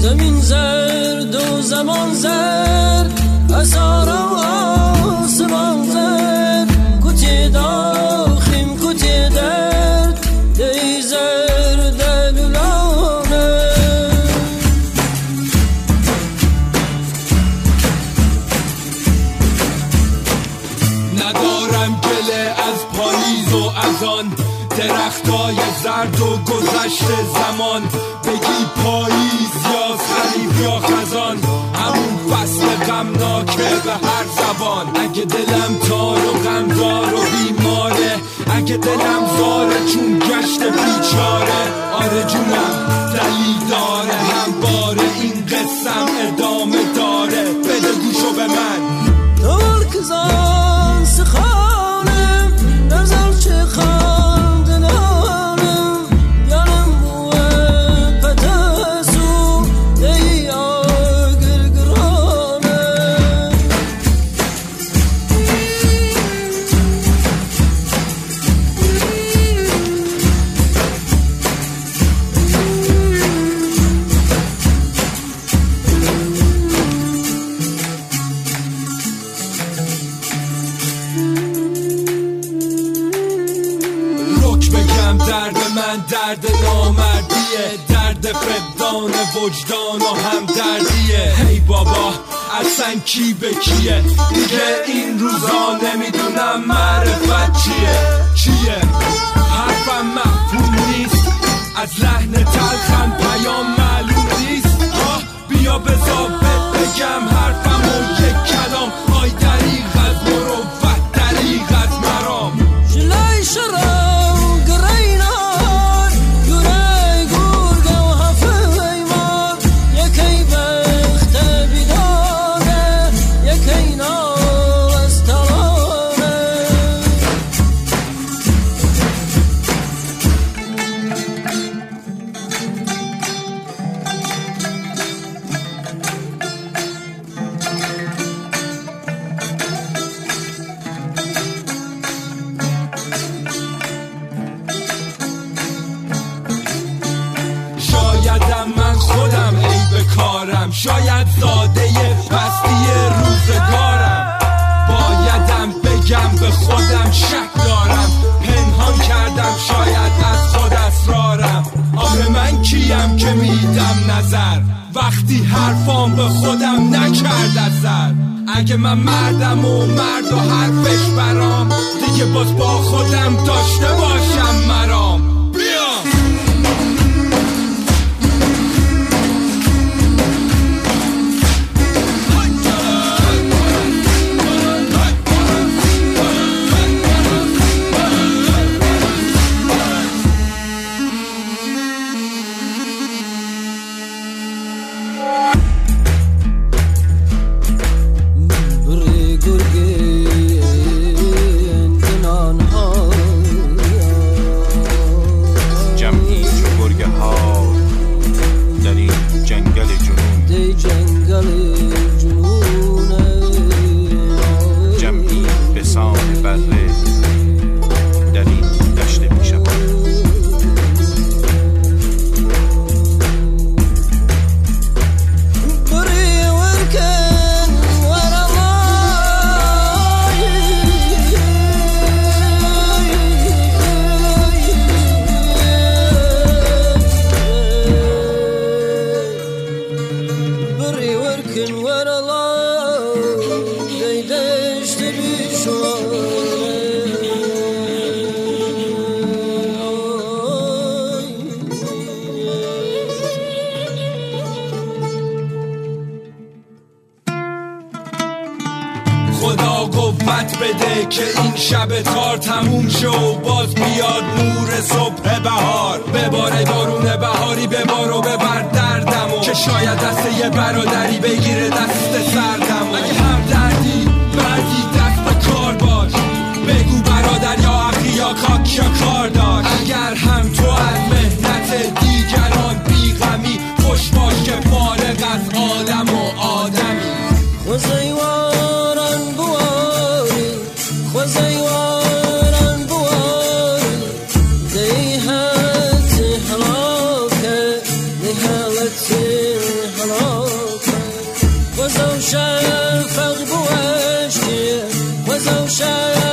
زمین زرد و زمان زرد اثار و آسمان زرد کتی داخیم کتی درد دی زرد لولانه ندارم گله از پاییز و از آن درختای زرد و گذشت زمان بگی پاییز یا خریف یا خزان همون فصل غمناکه به هر زبان اگه دلم تار و غمدار و بیماره اگه دلم زاره چون گشت بیچاره آره جونم دلیل داره هم باره این قسم ادامه داره بده گوشو به من دور کزان سخانم نزل چه خاندنانم یانم بوه پتاسو دی آگر گرانم درد من درد نامردیه درد فقدان وجدان و هم دردیه هی بابا اصلا کی به کیه دیگه این روزا نمیدونم معرفت چیه حرفم مفهوم نیست از لحن تلخم پیام معلوم نیست بیا بذار بگم حرفم و یک کلام آی دریغ از مروت دریغ از مرام جلای شرم شاید زاده پستی روزگارم بایدم بگم به خودم شک دارم پنهان کردم شاید از خود اسرارم آخه من کیم که میدم نظر وقتی حرفام به خودم نکرد اثر اگه من مردم و مرد و حرفش برام دیگه باز با خودم داشته باشم مرام خدا قوت بده که این شب تار تموم شه و باز بیاد نور صبح بهار بباره بارون بهاری ببار و ببر دردمو که شاید دست یه برادری بگیره دست سردمو اگه هم دردی مردی دست کار باش بگو برادر یا اخی یا کاک یا کار داشت اگر هم تو از مهنت دیگران بیغمی خوش باش که فارغ از عالم و آدمی خوزیواران بواری خوزیواران بواری دی حالت حلاکه دی حالت وزو شفق بوشتي وزو شفق